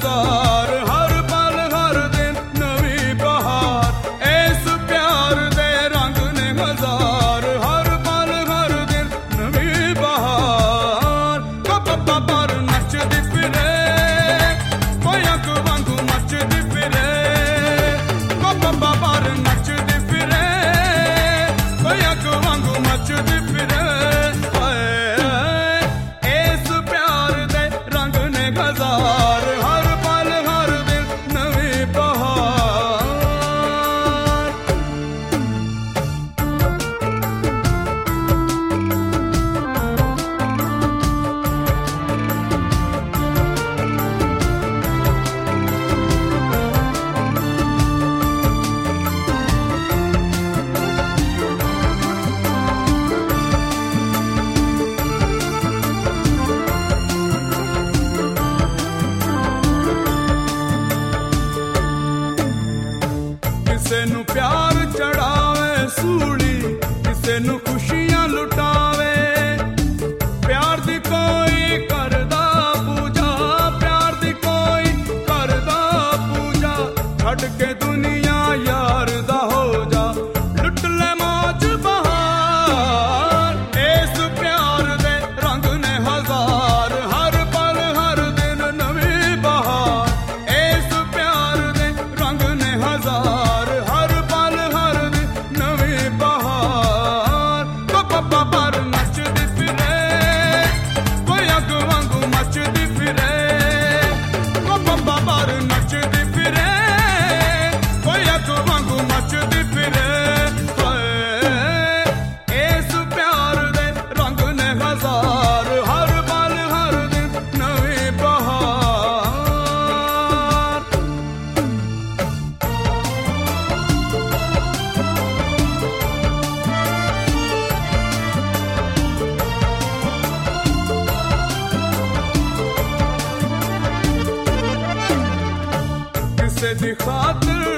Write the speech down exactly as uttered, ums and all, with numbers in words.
हज़ार, हर पल हर दिन नवी बहार। इस प्यार दे रंग ने हज़ार, हर पल हर दिन नवी बहार। पप्पा पर नचदी फिरे कोई अग वांगू मचदी फिरे, पप्पा पर नचदी फिरे कोई अग वांगू मचदी फिरे। इस प्यार दे रंग ने हज़ार, हर पल हर दिन नवी बहार। किसे नू प्यार चढ़ावे सूली, किसे नू खुशियां लुटावे। प्यार दी कोई करदा पूजा, प्यार दी कोई करदा पूजा। छड़ के दुनिया यार दा हो जा, लुट ले मौज बहार। इस प्यार दे रंग ने हज़ार, हर पल हर दिन नवी बहार। इस प्यार दे रंग ने हज़ार, हर पल हर दिन नवी बहार। पप्पा पर नचदी फिरे कोई अग वांगू मचदी फिरे, पप्पा पर नचदी फिरे कोई अग वांगू मचदी फिरे। इस प्यार दे रंग ने हज़ार, हर पल हर दिन नवी बहार। किसे दी खातिर